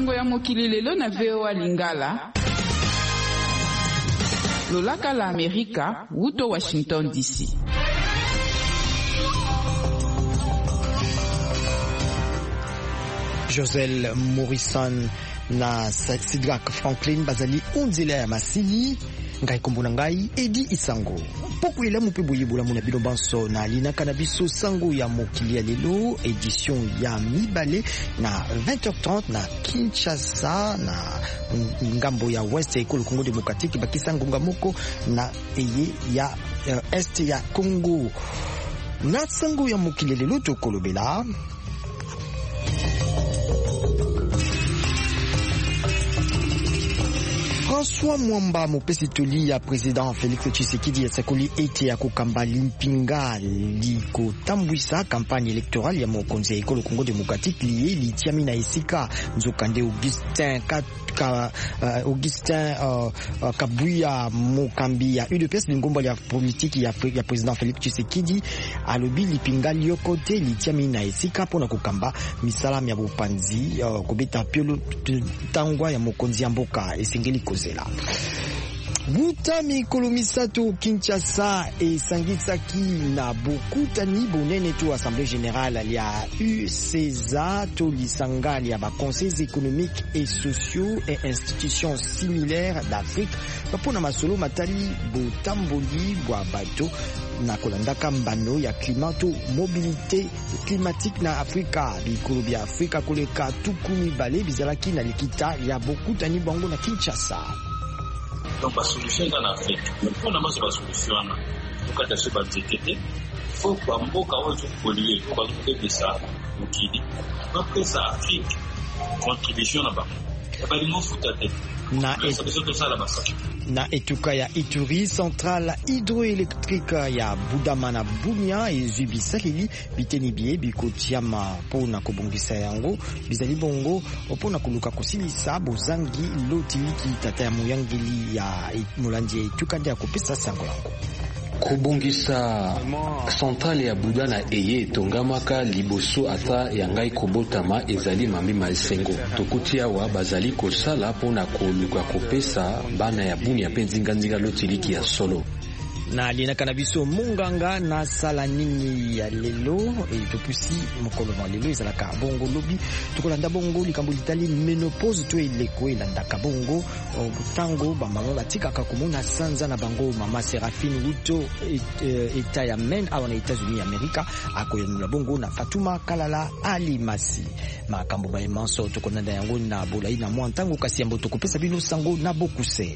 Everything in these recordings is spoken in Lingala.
sango ya mokili lelo na VOA Lingala. Lolaka la Amerika, wuto Washington DC. Josel Morrison na Sidrak Franklin bazali unzela ya masili ngai kombo na ngai Edi Isango poku ela mupe boyebula muna bilombanso na linaka na biso sango ya mokili ya lelo edition ya mibale na 20h30 na Kinshasa na ngambo ya West ya Ekolo Congo Democratique bakisa ngonga moko na eye ya Est ya Congo na sango ya mokili ya lelo tokolobela François Mwamba mopesi toli ya président Félix Tshisekedi asakoli ete ya kokamba limpinga likotambwisa campagne électorale ya mokonzi ya Ekolo Congo Démocratique liye litiami na esika nzokande Augustin Kabuya mokambi ya UDPS lingomba ya politiki ya président Félix Tshisekedi alobi lipinga liokote litiami na esika pona kokamba misala ya bopanzi kobeta piolo tangwa ya mokonzi ya mboka esengeli kozela Butami Kolomisato Kinshasa esangisaki na bokutani bonene to Assemblée générale ya UCESA to lisangali ya ba conseils économiques et sociaux et institutions similaires d'Afrique bapona masolo matali botamboli bwa bato na kolandaka mbano ya klimato mobilité climatique na Afrika bikolo bya Afrika koleka tukumi bale bizalaki na likita ya bokutani bango na Kinshasa. Donc la solution dans l'Afrique, mais pour la solution, en tout cas, c'est pas il faut pas polluer, il faut pas de ça, donc ça Afrique, contribution là-bas. Na etuka ya Ituri, centrale hydroélectrique ya Budama na Bunia ezubisaleli biteni bie bikotiama pona kobongisa yango bizali bongo opona kuluka kosilisa bozangi lotiliki tata ya moyangeli ya molandi ya etuka ndia kopesa sango yango kobongisa centrale ya Buda na eye tongamaka liboso ata ya ngai kobotama ezali mambima esengo tokutia wa bazali kosala pona koluka kopesa bana ya Bunia pe nzinga lotiliki ya solo na linaka na biso munganga na sala nini ya lelo topusi mokolo wa lelo ezalaka bongo lobi tukolanda bongo likambo litali menopause to eleko elandaka bongo tango bamama batikaka komona sanza na bango mama Serafine Wuto eta ya men awa na États-Unis Amerika akoyanula bongo na Fatuma Kalala Alimasi makambo ba emanso tokolanda yango na bolai na mwa ntango kasi yambo tokopesa bino sango na bokuse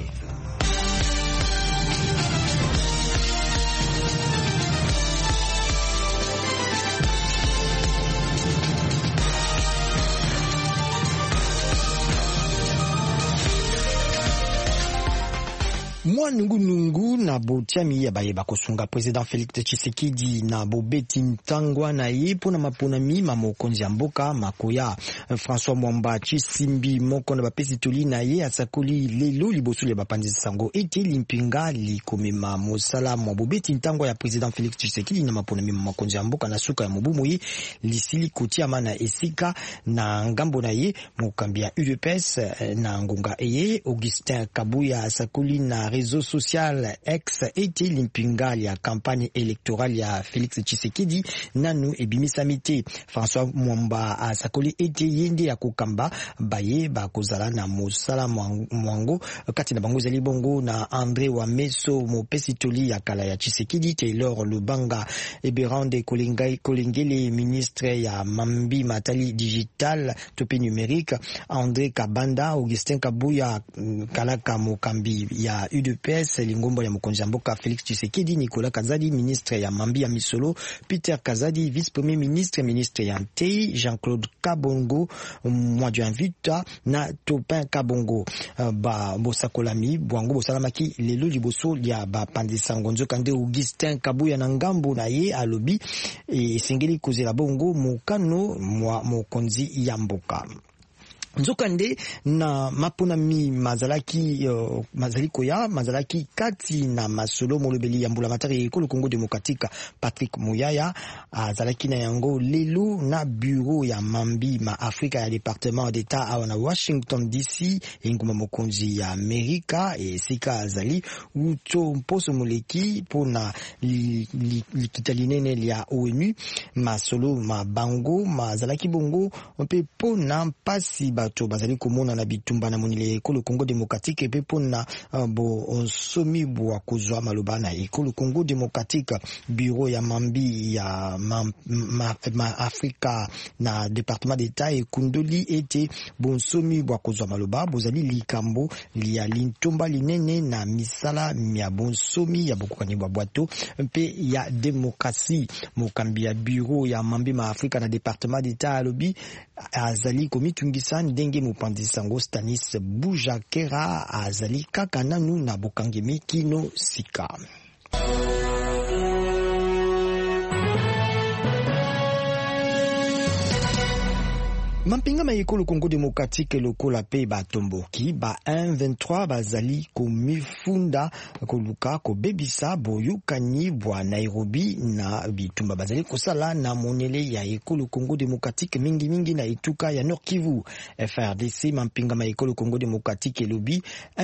Nungu na botiami ya baye bakosunga président Félix Tshisekedi na bobeti ntangwa na ye pona maponami mamokonzi ya mboka makoya François Mwamba Chisimbi moko na bapesi toli na ye asakoli lelo liboso ya bapanzi sango ete limpinga likomema mosala mwa bobeti ntangwa ya président Félix Tshisekedi na maponami mamokonzi ya mboka na suka ya mobumu ye lisili kotiama na esika na ngambo na ye mokambi ya UDPS na ngonga eye Augustin Kabuya asakoli na réseau social ex eti limpinga ya campagne électorale ya Félix Tshisekedi nanu ebimisamite François Mwamba asakoli eti yende ya kokamba baye bakozala na mosala mwango kati na bango zali bongo na André Wameso mopesi toli ya kala ya Tshisekedi Taylor Lubanga Eberande Kolengele ministre ya Mambi Matali digital topi numérique André Kabanda Augustin Kabuya kalaka mokambi ya UDPS lingombo ya mokonzi ya mboka Félix Tshisekedi Nicolas Kazadi ministre ya Mambi ya Misolo Peter Kazadi vice premier ministre ya Ntei Jean-Claude Kabongo Mwadjo Invita na Topin Kabongo ba bosakolami bwango bosalamaki lelo liboso ya ba pandisa ngonzo kande Augustin Kabuya na ngambo na ye alobi esengeli kozela bongo mokano mwa mokonzi ya mboka nzokande na maponami mazalaki kati na masolo molobeli ya mbula matari ekolo Congo Démocratique Patrick Muyaya azalaki na yango lelo na bureau ya mambi ma Afrika ya département d'État awa na Washington DC enguma mokonzi ya Amerika esika azali uto mposo moleki pona likitalinene ya ONU masolo mabango mazalaki bongo mpe pona mpasi bato bazali komona na bitumba na monile ekolo Congo Démocratique pe pona bo somi bo akozwa maloba na ekolo Congo Démocratique bureau ya mambi ya Afrika na département d'État ekundoli ete bon somi bo akozwa maloba bozali likambo lia lintomba linene na misala ya bon somi ya bokukani bwa bwato mpe ya démocratie mokambi ya bureau ya mambi ma Afrika na département d'État alobi azali komitungisa ndenge mopandisi sango Stanis Bujakera azali kaka nanu na bokangemi kino sika. Mampinga ma ekolo Congo Démocratique lokola pe batomboki ba 123 bazali komifunda koluka kobebisa boyukani bwa Nairobi na bitumba bazali kosala na monele ya ekolo Congo Démocratique mingi na etuka ya Nord Kivu. FRDC mampinga ma ekolo Congo Démocratique elobi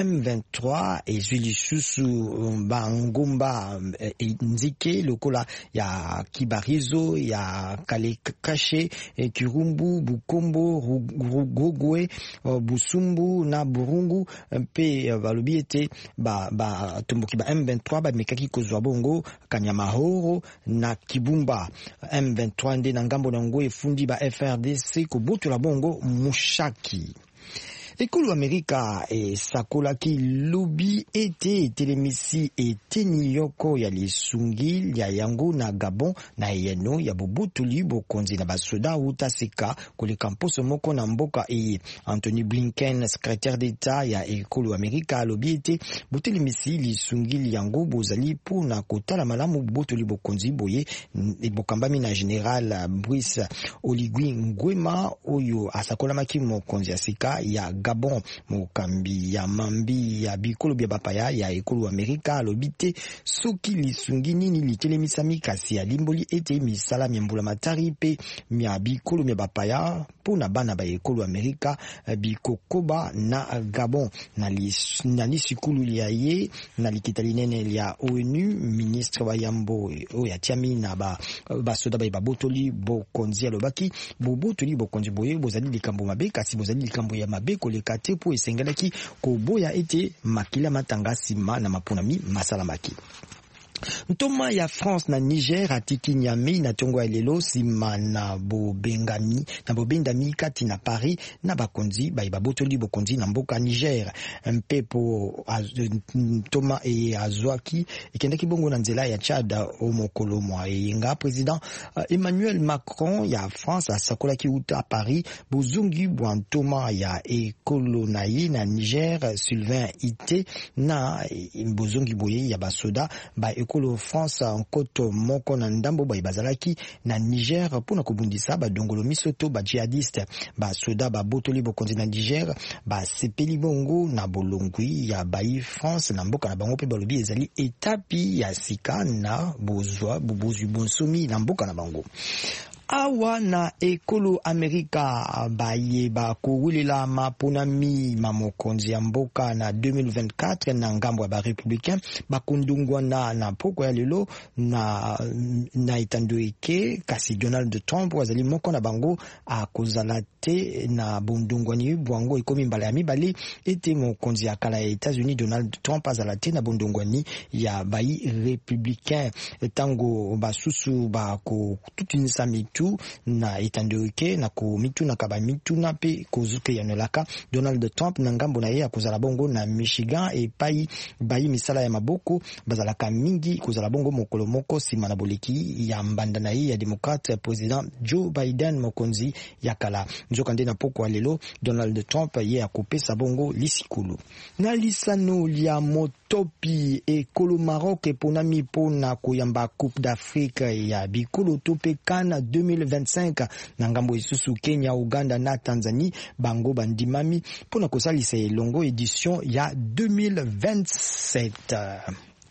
M23 ezuli susu bangomba nzike lokola ya Kibarizo ya Kalekashe Kirumbu Bukombo Rugogwe Busumbu na Burungu mpe balobi ete ba tomboki ba M23 ba mekaki kozwa bongo Kanyamahoro na Kibumba. M23 nde na ngambo na ngo efundi ba FRDC kobotola bongo Mushaki. Ekolo Amerika sakolaki lobi ete telemisi eteni yoko ya lisungi ya yango na Gabon na yeno ya bobutuli bokonzi na basoda utasika koleka mposo moko na mboka Anthony Blinken secrétaire d'État ya ekolo Amerika lobi ete botelemisi lisungi yango bozali pona kotala malamu botuli bokonzi boye bokambami na General Brice Oligui Nguema oyo asakolamaki mokonzi asika ya Gabon mokambi ya mambi ya bikolo bya bapaya ya ekolo Amerika alobite soki lisungi nini litelemisami kasi ya limboli ete misala myambula matari pe mya bikolo bya bapaya pona bana ba ekolo Amerika bikokoba na Gabon na lisikulu ya ye na likitalinene lya ONU ministre wa yambo oya tiami na basoda ba botoli bokonzi alobaki bobotoli bokonzi boye bozali likambo mabe kasi bozali likambo ya mabe koleka te po esengelaki koboya ete makila matanga sima na mapunami masalamaki. Ntoma ya France na Niger atiki Niamey na tongo ya lelo sima na bobendami kati na Paris na bakonzi babotoli bokonzi na mboka Niger mpepo Ntoma azwaki ikendaki bongo na nzela ya Tchad o mokolo mwa yenga président Emmanuel Macron ya France asakolaki uta Paris bozungi bwa Ntoma ya ekolo na ye na Niger Sylvain Ité na bozungi boye ya basoda ba ekolo France nkoto moko na ndambo bazalaki na Niger pona kobundisa badongolo misoto ba jihadiste ba soda ba botoli bokonzi na Niger ba sepeli bongo na bolongwi ya bayi France na mboka na bango pe balobi ezali etapi ya sika na bozwa bobozwi bonsomi na mboka na bango. Awa na ekolo Amerika bayeba kowelela maponami mamokonzi ya mboka na 2024 na ngambo ya ba républicain bakundungwa na poko ya lelo na itandoike kasi Donald Trump wazali moko na bango akozala te na bondongwani bwango ikomi mbala ya mibale ete mokonzi ya kala ya États-Unis Donald Trump azala te na bondongwani ya bayi républicain tango basusu bako tutinisa mitu na itandoike na ko mitu na kaba mitu na pe kozuke ya nolaka Donald Trump na ngambo na ye akozala bongo na Michigan e pai bayi misala ya maboko bazalaka mingi kozala bongo mokolo moko sima na boleki ya mbanda na ye ya démocrate président Joe Biden mokonzi ya kala nzokande na poko lelo Donald Trump ye akopesa bongo lisikulu na lisano lya moto topi ekolo Maroc eponami pona koyamba Coupe d'Afrique ya bikolo tope CAN 2025 na ngambo isusu Kenya, Uganda na Tanzanie bango bandimami pona kosalisa elongo edition ya 2027.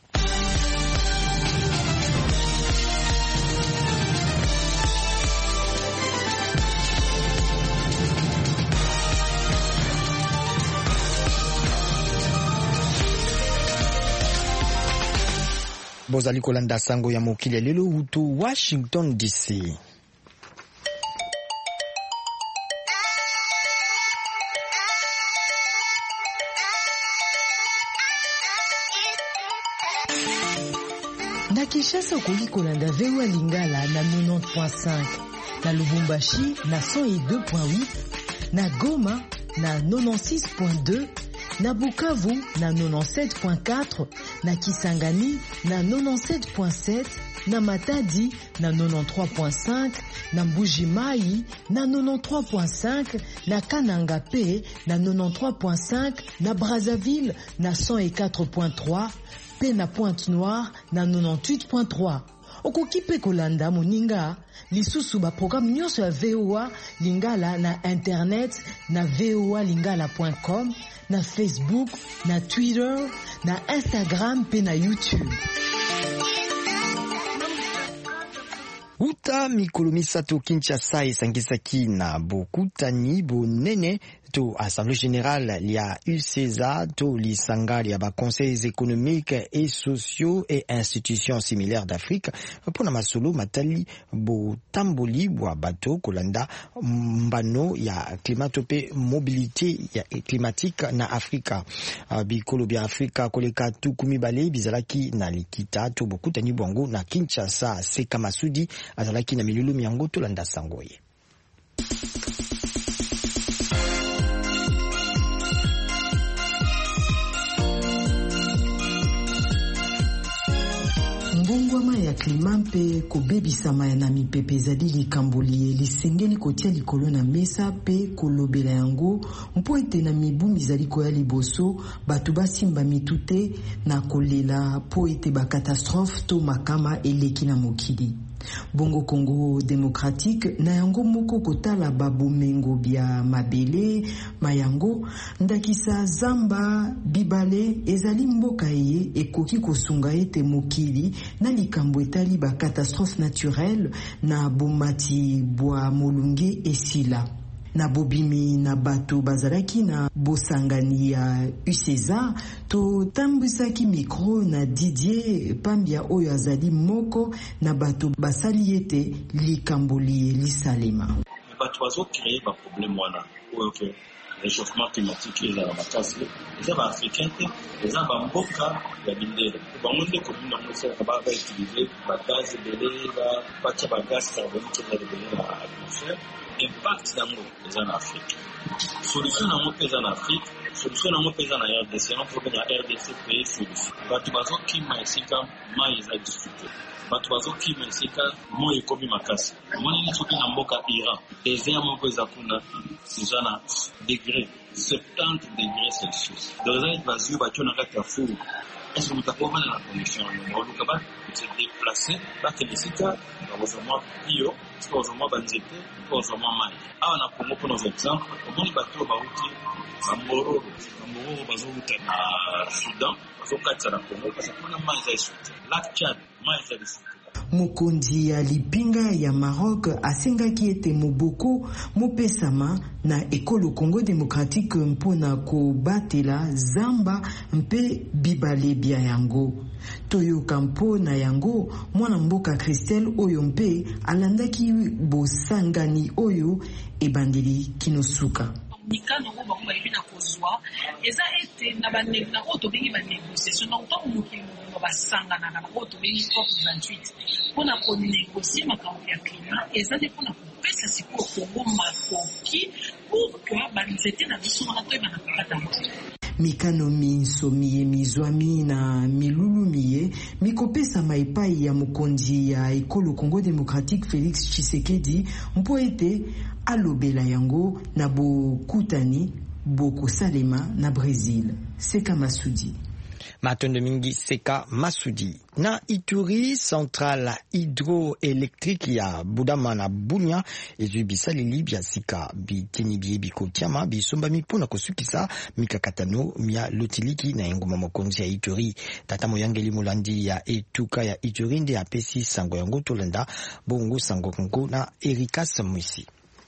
Bozali kolanda sango ya mokili lelo utu Washington DC. Na Kinshasa okoli kolanda VOA Lingala na 90.5, na Lubumbashi na 102.8, na Goma na 96.2, na Bukavu na 97.4, na Kisangani na 97.7, na Matadi na 93.5, na Mbuji-Mayi na 93.5, na Kananga Pe na 93.5, na Brazzaville na 104.3, pe na Pointe-Noire na 98.3. Okoki pe kolanda moninga lisusu ba programme nyonso ya VOA Lingala na internet na voalingala.com, na Facebook, na Twitter, na Instagram pe na YouTube. Uta mikolo misato Kinshasa esangisaki na bokutani bonene to Assemblée générale ya UCESA to lisanga ya ba conseils économiques et sociaux et institutions similaires d'Afrique pona masolo matali botamboli bwa bato kolanda mbano ya climatope mobilité ya climatique na Afrika. Bikolo bya Afrika koleka tukumi bale bizalaki na likita to bokutani bwango na Kinshasa. Seka Masudi azalaki na milulu miango tolanda sangoye. Mbongwama ya klima mpe kobebisama ya na mipepe ezali likambolie lisengeli kotia likolo na mesa pe kolobela yango mpo ete na mibu mizali koya liboso bato basimba mitute na kolela po ete bakatastrophe to makama eleki na mokili. Bongo Congo démocratique na yango moko kotala babomengo bya mabele mayango ndakisa zamba bibale ezali mboka ye ekoki kosunga ete mokili na likambo etali ba catastrophe naturelle na bomati bwa molunge esila. Na bobimi na bato bazalaki na bosangani ya UCESA to tambwisaki mikro na Didier Pambia oyo azali moko na bato basali ete likamboli lisalema. Bato bazo créer ba problème wana oyo ke réchauffement climatique eza na makasi eza ba africain te eza ba mboka ya bindele bango nde ko bina mo sera ba utiliser ba gaz belé ba cha ba gaz carbonique na belé na atmosphère. Impact nango eza na Afrique. Solution nango peza na Afrique, solution nango peza na RDC, non problème ya RDC pays solution. Bato bazokima esika mai eza discuté. Bato bazokima esika moi ekomi makasi. Moni ni soki na mboka Iran, désert moko eza kuna eza na degré 70 degrés Celsius. Donc bazio bato na kati ya four. Est-ce que vous avez la condition de se déplacer, pas que les cités, heureusement bio, heureusement banzete, heureusement mai. Ah, on a pour nos exemples, comment les bateaux barouti, Zamoro, bazouta na Soudan, bazouka na Congo, parce qu'on a mai à Lac Tchad, mai à Mokonzi ya lipinga ya Maroc asengaki ete moboko mopesama na ekolo Congo démocratique mpona kobatela zamba mpe bibale bya yango. Toyoka mpona yango mwana mboka Christelle oyo mpe alandaki bosangani oyo ebandeli kinosuka. Mikano ngo bango bayibina kozwa eza ete na banegi na oto bengi ba négociation na oto mokili mo basangana na oto bengi COP28 pona ko négocier makambo ya klima eza de pona kopesa siko Kongo makoki pour que banzete na biso na to ebana kokata moto. Mikano minsomiye mizwami na milulumiye mikopesa maipai ya mokonzi ya ekolo Congo démocratique Félix Tshisekedi mpo ete alobela yango na bokutani boko salema na Brésil. Seka Masudi. Matondo mingi Seka Masudi. Na Ituri, centrale hydroélectrique ya Budama na Bunia ezwi bisaleli bya sika biteni bie bikotiama bisomba mipona kosukisa mikakatano mia lotiliki na enguma mokonzi ya Ituri. Tata Moyangeli Mulandi ya etuka ya Ituri nde apesi sango yango tolanda bongo sango kongo na Erikas Mwisi.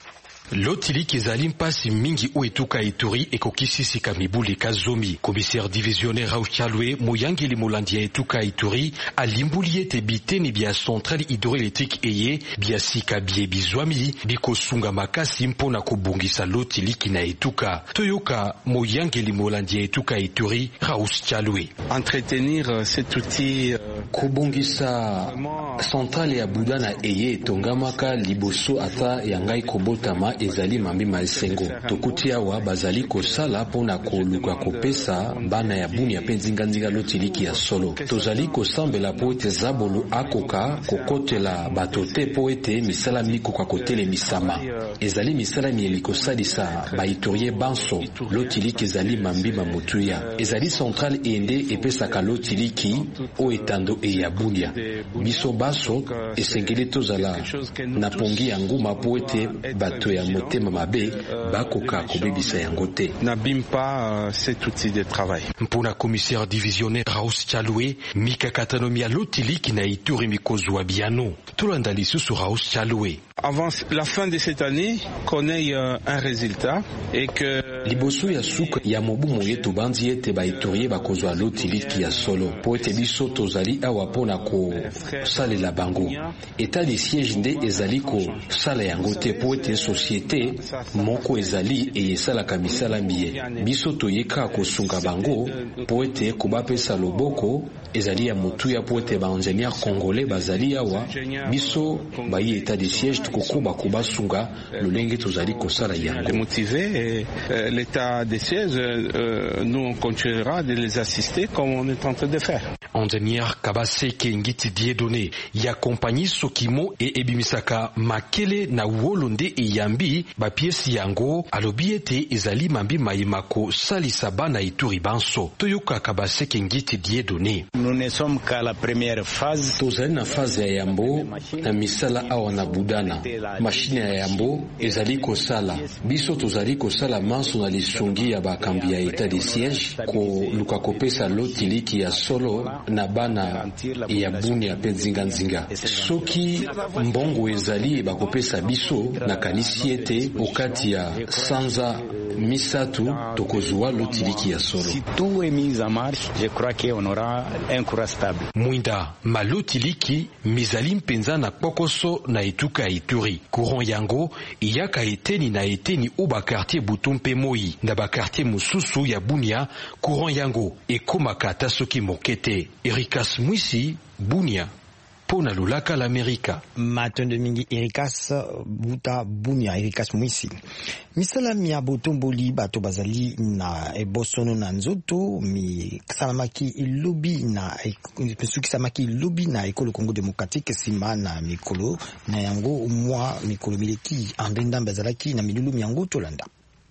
Lotiliki ezali mpasi mingi oetuka Ituri ekokisisika mibulika zomi. Commissaire divisionnaire Rauchalwe Moyangeli Mulandi ya etuka Ituri alimbuli ete biteni bia centrale hydroélectrique eye bia sika bie bizwami bikosunga makasi mpona kubungisa lotiliki na etuka. Toyoka Moyangeli Mulandi ya etuka Ituri Rauchalwe. Entretenir cet outil kubungisa centrale ya Budana eye etongamaka liboso ata yangai kobotama ezali mambi maesengo. Tokutia wa bazali kosala pona koluka kopesa bana ya Bunia pe nzinga lotiliki ya solo. Tozali kosambela po ete zabolo akoka kokotela batote po ete misala mikoka kotele misama. Ezali misala mieli kosalisa baitorie banso lotiliki ezali mambi mamutuya. Ezali centrale ende epesaka lotiliki o etando e ya Bunia. Biso baso esengeli tozala na pongi ya nguma po ete bato ya motema mabe bakoka kobebisa yango te. N'abîme cet outil de travail. Mpona commissaire divisionnaire Raus Chalwe mikakatano mia lotiliki na Ituri mikozwa biano. Tolanda lisusu Raus Chalwe. Avant la fin de cette année, qu'on ait un résultat et que liboso ya suka ya mobumu yetu banzi ete baitorie bakozwa lotiliki ya solo po ete biso tozali awa pona ko salela bango. État de siège nde ezali ko sala yango te po ete société moko ezali eyesalaka misala mie. Biso toyeka kosunga bango po ete kobapesa loboko ezali ya motuya po ete ba-ingénieur congolais bazali awa biso bayi état de siège tukokuba kubasunga lolenge tozali kosala yango. Motivé l'état de siège, nous on continuera de les assister comme on est en train de faire. Ingénieur Kabaseke Ngiti Dieudonné ya compagnie Sokimo e ebimisaka makele na wolonde e yambi ba piesi yango alobi ete ezali mambi mayimako salisa bana Ituri banso. Toyoka Kabaseke Ngiti Dieudonné. Nous ne sommes qu'à la première phase. Tozali na phase ya yambo na misala awa na Budana. Machine ya yambo ezali kosala. Biso tozali kosala manso na lisungi ya bakambi ya état de siège ko luka kopesa lotiliki ya solo na bana ya Bunia pe nzinga. Soki mbongo ezali bakopesa biso na kanisi ete okati ya sanza misatu tokozwa lotiliki ya solo. Si tout est mis en marche, je crois qu'on aura un courant stable. Mwinda malotiliki mizali mpenza na kokoso na etuka Ituri. Courant yango iyaka eteni na eteni u ba quartier Butumpe Moi na ba quartier mususu ya Bunia. Courant yango ekomaka ata soki mokete. Erikas Mwisi, Bunia. Pona lulaka l'Amerika. Matondo mingi Erikas buta Bunia Erikas Mwisi. Misala mia botomboli bato bazali na ebosono na nzoto mi salamaki ilobi na pesuki samaki ilobi na ekolo Congo démocratique sima na mikolo na yango mwa mikolo mileki andenda bazalaki na milulu yango tolanda.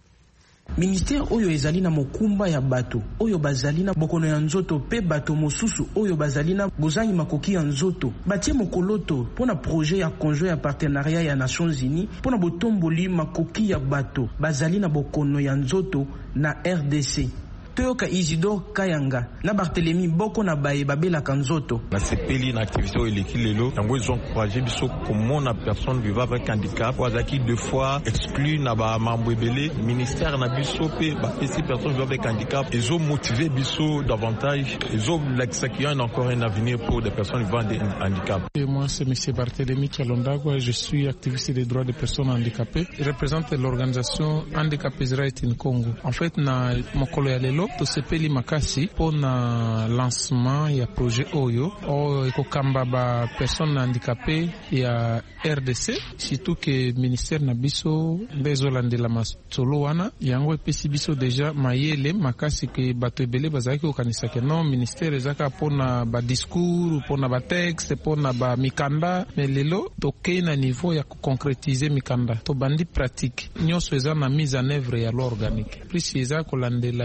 Ministère oyo ezali na mokumba ya bato oyo bazali na bokono ya nzoto pe bato mosusu oyo bazali na bozangi makoki ya nzoto batie mokoloto pona projet ya conjoint ya partenariat ya Nations Unies pona botomboli makoki ya bato bazali na bokono ya nzoto na RDC. Toyoka Isidore Kayanga na Barthélemy Boko na baye babela kanzoto na sepeli na activité o elekilelo yango ils ont encouragé biso comment na personne vivant avec handicap wazaki deux fois exclu na ba mambwebele ministère na biso pe ba pesi personnes vivant avec handicap ils ont motivé biso davantage ils ont l'exaction encore un avenir pour des personnes vivant avec handicap. Et moi c'est monsieur Barthélemy Kalondagwa, je suis activiste des droits des personnes handicapées. Je représente l'organisation Handicapés Right in Congo. En fait na mokolo ya lelo tosepeli makasi pona lancement ya projet oyo ekokamba ba personnes handicapées ya RDC surtout que ministère na biso bezolandela masolo wana yango epesi biso déjà mayele makasi ke bato ebele bazalaki kokanisa ke non ministère ezaka pona ba discours pona ba texte pona ba mikanda mais lelo tokei na niveau ya concrétiser mikanda to bandi pratique nyonso eza na mise en œuvre ya loi organique plus eza kolandela mise en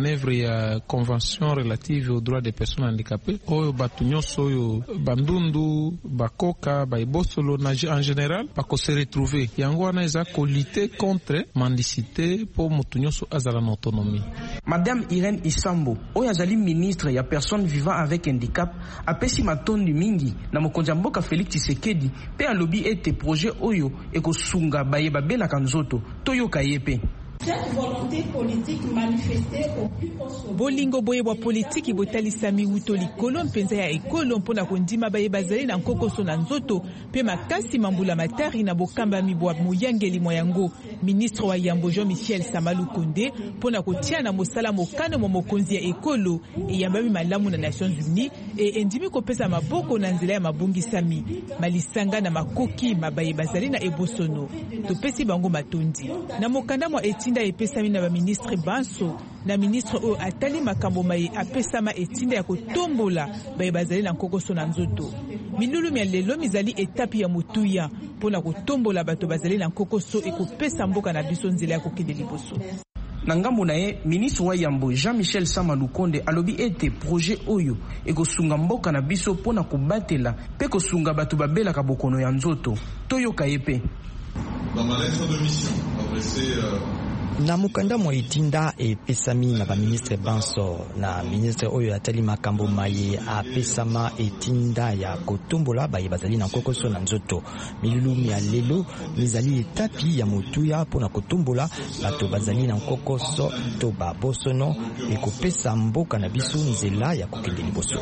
œuvre ya convention relative aux droits des personnes handicapées oyo bato nyonso oyo bandundu bakoka baibosolo en général bako se retrouver yango wana eza ko lutter contre mendicité pour moto nyonso azala na autonomie. Madame Irène Isambo oyo azali ministre ya personnes vivant avec handicap apesi matondi mingi na mokonzi mboka Félix Tshisekedi pe alobi ete projet oyo ekosunga bayeba belaka nzoto toyoka yepe. Cette volonté politique manifestée au plus haut sommet. Bolingo boyebwa politiki botalisami wuto likolo mpenza ya ekolo mpona kondima bayebazali na nkokoso na nzoto pe makasi mambula matari na bokamba mibwa moyangeli moyango. Ministre wa Yambo Jean-Michel Samalukonde mpona kotia na mosala mokano mo mokonzi ya ekolo eyambami malamu na Nations Unies endimi kopesa maboko na nzela ya mabongisami malisanga na makoki mabayebazali na ebosono topesi bango matondi na mokanda mwa etinda epesami na baministre banso na ministre oyo atali makambo maye apesama etinda ya kotombola bayebazali na nkokoso na nzoto. Milulu ya lelo mizali etape ya motuya mpona kotombola bato bazali na nkokoso ekopesa mboka na biso nzela ya kokende liboso. Na ngambo na ye, ministre wa Yambo Jean-Michel Samalukonde alobi ete projet oyo ekosunga mboka na biso mpona kobatela pe kosunga bato babelaka bokono ya nzoto toyoka yepe. Dans ma lettre de mission adressée na mukanda mwa itinda epesami na baministre banso na ministre oyo atali makambo maye apesama etinda ya kotombola baye bazali na nkokoso na nzoto. Milulumi ya lelo mizali etapi ya motuya mpona kotombola bato bazali na nkokoso to babosono ekopesa mboka na biso nzela ya kokende liboso.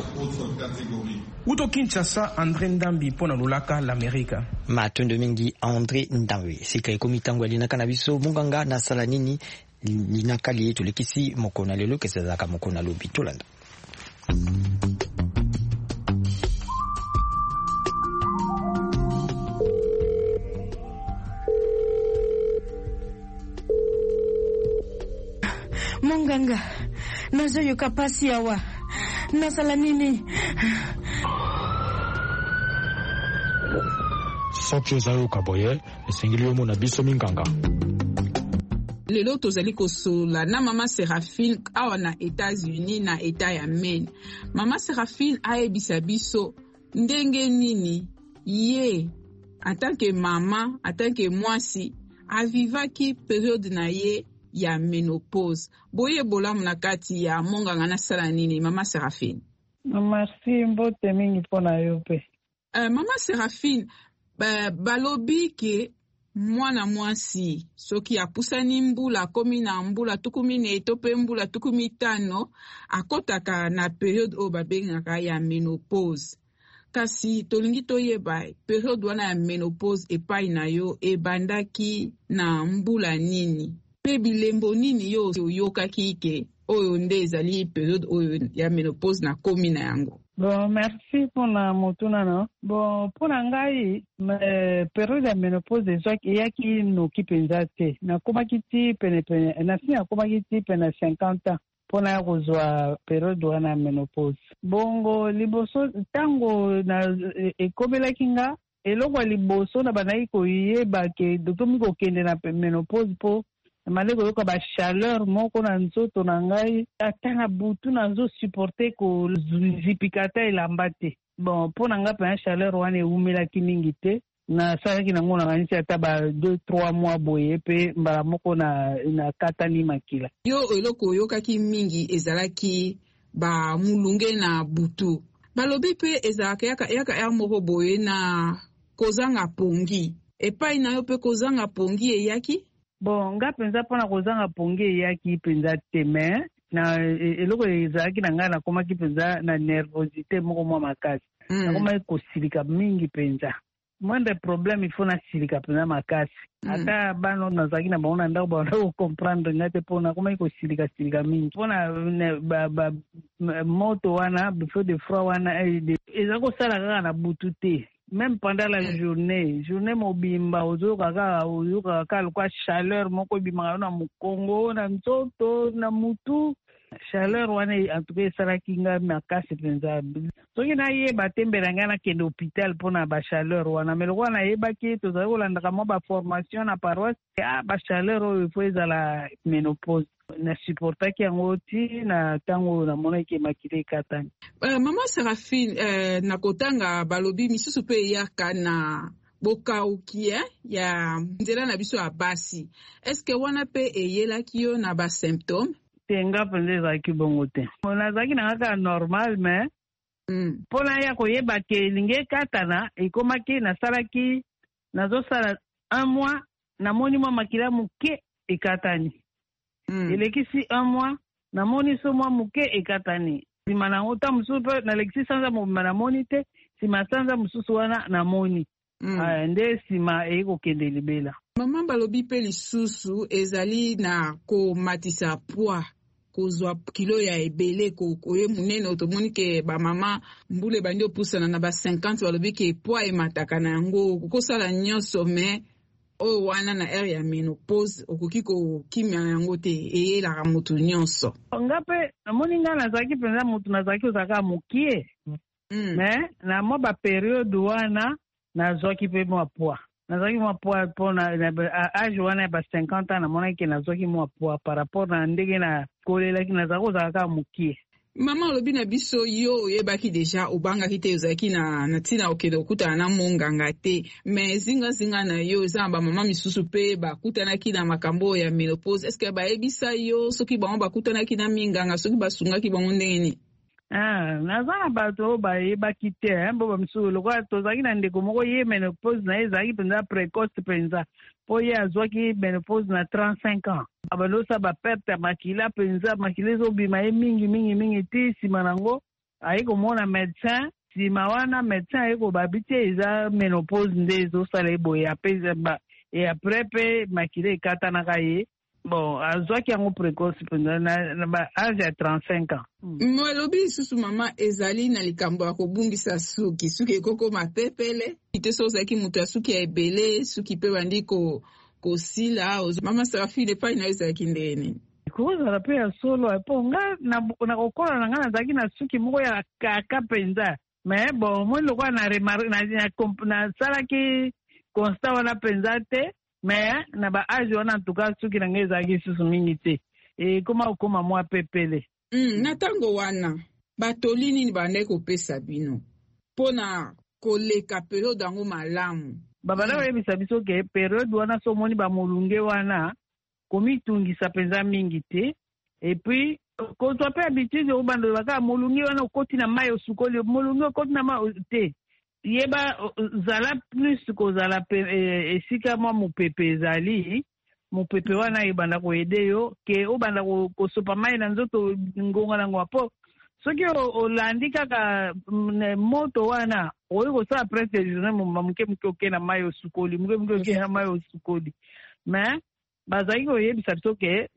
Uto Kinshasa, André Ndambi mpona lulaka l'Amerika. Matondo mingi André Ndambi sika ekomitango alinaka na biso munganga na sala nini linakali yetu lekisi mokona lelo kesezaka mokona lobi tolanda. Munganga nazoyoka pasi awa nasala nini? Soki ozayoka boye esengeli yo mona biso minganga. Lelo tozali kosola na mama Séraphine awa na États-Unis na État ya Maine. Mama Séraphine ayebisa biso ndenge nini ye en tant que mama, en tant que mwasi avivaki période na ye ya ménopause. Boye bolamu na kati ya monganga na sala nini mama Séraphine? Merci mbote mingi pona yo pe. Mama Séraphine balobi ke mwana mwasi soki apusani mbula komi na mbula tukumi ne tope mbula tukumi tano akotaka na periode oyo babengaka ya ménopause. Kasi tolingi toyeba periode wana ya ménopause epai na yo ebandaki na mbula nini pe bilembo nini yo oyokaki ke oyo nde ezali periode oyo ya ménopause na komi na yango? Bon, merci pour la motuna no. Bon, pour ngai période ya ménopause ezaki no kipenza te. Na koma kiti pene na fina koma kiti pene 50 ans pona kozwa période wana ménopause. Bongo liboso tango na ekomela kinga eloko liboso na banai ko yeba ke dotomi ko kende na ménopause po maleko yoka ba chaleur moko na nzoto na ngai atanga butu na nzo supporter ko zipikata elamba te. Bon pona nga pa chaleur wana eumelaki mingi te na salaki nango na kanisi ata ba 2-3 mois boye pe mbala moko na katani makila. Yo eloko yokaki mingi ezalaki ba mulunge na butu. Balobi pe ezalaka yaka moko boye na kozanga pongi. Epai na yo pe kozanga pongi eyaki? Bon, nga penza pona kozanga pongi eyaki penza te me na eloko ezalaki na nga na komaki penza na nervosité moko mwa makasi. Na komaki kosilika mingi penza. Mwende problème il faut na silika penza makasi. Ata bano nazalaki na baona ndako baona comprendre ngate pona komaki kosilika mingi. Pona moto wana before de froid wana ezako sala kaka na butu te. Même pendant la journée mobimba oyoka kaka kwa chaleur moko bimaka na mukongo na nzoto na mutu chaleur wana en tout cas esalaki nga makasi penza. Soki nayeba tembela ngai nakende hôpital mpona bachaleur wana me loko wana nayebaki tozali kolandaka mwa baformation na paroisse ba chaleur oyo efo ezala ménopause. na supportaki yango ti na ntango namonaki makili ekatani. Mama Seraphine, na kotanga balobi misusu mpe eyaka na bokauki ya nzela na biso ya basi. Eske wana mpe eyelaki yo na basymptôme? Te nga mpenza ezalaki bongo te. Nazalaki na kaka normal me mpona ya koyeba ke elingi ekatana ekomaki nasalaki nazosala 1 mois namoni mwa makila moke ekatani. Elekisi 1 mois namoni so mwa moke ekatani. Sima nango ta mosusu mpe nalekisi sanza mobima namoni te, sima sanza mosusu wana namoni. Nde sima ekokende libela. Mama balobi mpe lisusu ezali na komatisa poids, kozwa kilo ya ebele koye munene. Otomoni ke bamama mbula ebandi opusana na ba 50 balobi ke poids emataka na yango kokosala nyonso me oyo wana na ere ya menopause okoki kokimia yango te, eyelaka motu nyonso. Nga mpe namoni nga nazalaki mpenza motu nazalaki ozalaka mokie me na mwa baperiode wana nazwaki mpe mwa poids. Nazwaki mwa poids mpona age wana ya ba 50 ans namonaki nazwaki mwa poids par rapport na ndenge na kolelaki nazalaki ozalaka mokie. Mama olobi na biso yo oyebaki deja obangaki te, ozalaki na ntina okende okutana na monganga te, me zinga na yo eza na bamama misusu mpe bakutanaki na makambo ya menopause. Eske bayebisa yo soki bango bakutanaki na minganga, soki basungaki bango ndenge nini? Naza na bato oyo bayebaki te mbo bamisusu lokola tozalaki na ndeko moko ye menopause na ye ezalaki mpenza précoce mpenza mpo ye azwaki menopause na 35 ans. Abalosa baperte ya makila mpenza, makila ezobima ye mingi ti nsima nango aye komona médecin. Nsima wana médecin aye kobabi te eza menopause nde ezosala ye boye apres mpe makila ekatanaka ye. Bon, azwaki yango précoce mpenza na ba age ya 35 ans. Malobi lisusu mama ezali na likambo ya kobungisa suki ekokoma pepele ite so ozalaki moto ya suki ya ebele, suki mpe bandi kosila. Mama Seraphine epai na yo ezalaki ndenge nini? Kozala mpe ya solo po nga na kokola na nga nazalaki na suki moko ya kaka mpenza me bon moi lokola nasalaki constat wana mpenza te. Mais na ba age wana en tout cas suki na ngai ezalaki susu mingi te okoma mwa pepele. Na ntango wana batoli nini bandaki kopesa bino mpona koleka periode yango malamu? Babanda koyebisa biso ke periode wana so omoni bamolunge wana komitungisa mpenza mingi te, epuis kozwa mpe habitude obanda baka molunge wana okoti na mai osukoli, molunge okoti na mai te. Yeba zala plus kozala esika mwa mopepe ezali mopepe wana ebanda koyede yo ke obanda kosopa mai na nzoto ngonga nango apo soki olandi kaka moto wana oyi kosala presque journée moke oke na mai osukoli moke oke na mai osukoli. Mais bazalaki koyebisa biso ke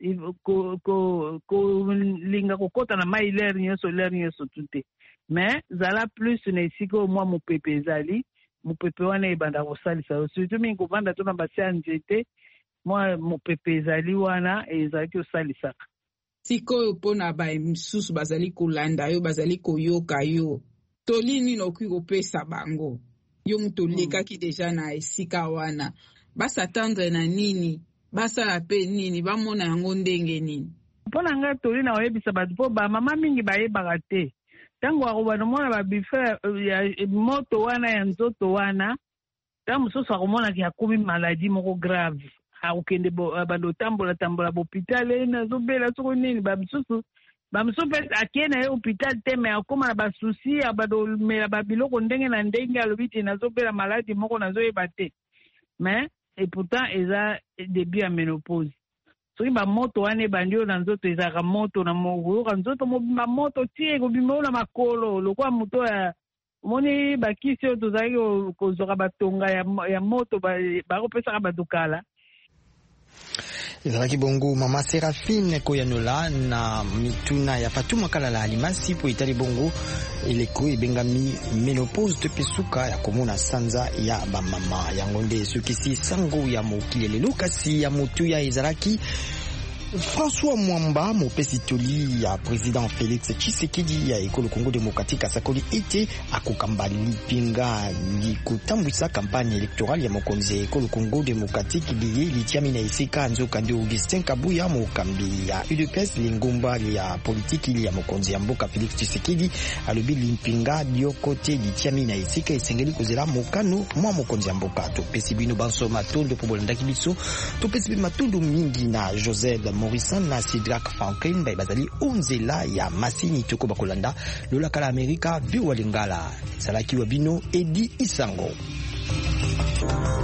kolinga kokota na mai lere nyonso tute. Mais zala plus na esika mwa mopepe ezali mopepe wana ebanda kosalisa surtout mingi kovanda to na basi ya nzete mwa mopepe ezali wana ezalaki osalisaka. Sikoyo mpona bamisusu bazali kolanda yo bazali koyoka yo toli nini okoki kopesa bango yo moto olekaki deja na esika wana, basatendre na nini, basala mpe nini, bamona yango ndenge nini? Mpona nga toli na oyebisa bato mpo bamama mingi bayebaka te. Tango akobana mona babife ya moto wana ya nzoto wana tango mosusu akomonaki akomi maladi moko grave akokende bando tambola bopitale nazobela soko nini bamisusu mpe akie na ye hôpital te me akoma na basusi abadolmela babiloko ndenge na ndenge alobi te nazobela maladi moko nazoyeba te. Mais et pourtant eza début ya ménopause. Soki bamoto wana ebandi oyo na nzoto ezalaka moto na mokoyoka nzoto mobima moto tie ekobima oyo na makolo lokola moto ya omoni bakisi oyo tozalaki kozwaka batonga ya moto bakopesaka bato kala. Ezalaki bongo Mama Seraphine Koyanola na mituna ya Fatuma Kalala Alimasi po itali bongo eleko ebengami menopause te pesuka ya komona sanza ya bamama yango nde sukisi sango ya mokili lelo kasi ya motu ya ezalaki François Mwamba mopesi toli ya président Félix Tshisekedi ya ekolo Congo démocratique asakoli ete akokamba lipinga likutambwisa kampagne électorale ya mokonzi ya ekolo Congo démocratique liye litiami na esika nzoka ndi Augustin Kabuya mokambi ya UDPS lingumba ya politiki ya mokonzi ya mboka Félix Tshisekedi alobi limpinga liokote litiami na esika esengeli kozela mokano mwa mokonzi ya mboka. Topesi bino banso matondo po bolandaki biso, topesi bino matondo mingi na Joseph Morrison na Sidrak Franklin bazali onzela ya masini toko bakolanda lola kala Amerika viwa lingala salaki wa bino Edi Isango.